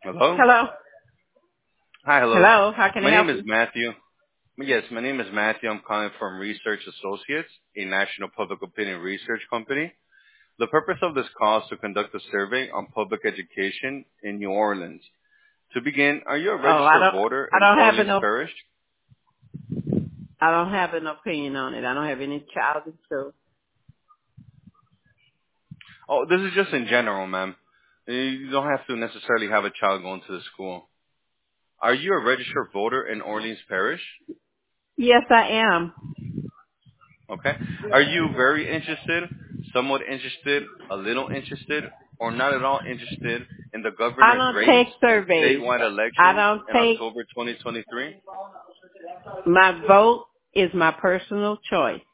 Hello? Hello? Hi, hello. Hello? How can I My name help is you? Matthew. Yes, my name is Matthew. I'm calling from Research Associates, a national public opinion research company. The purpose of this call is to conduct a survey on public education in New Orleans. To begin, are you a Oh, registered voter I in don't have Orleans Parish? I don't have an opinion on it. I don't have any child in school. Oh, this is just in general, ma'am. You don't have to necessarily have a child going to the school. Are you a registered voter in Orleans Parish? Yes, I am. Okay. Are you very interested, somewhat interested, a little interested, or not at all interested in the I government don't race take and surveys. statewide I elections don't in take, October 2023? my vote is my personal choice.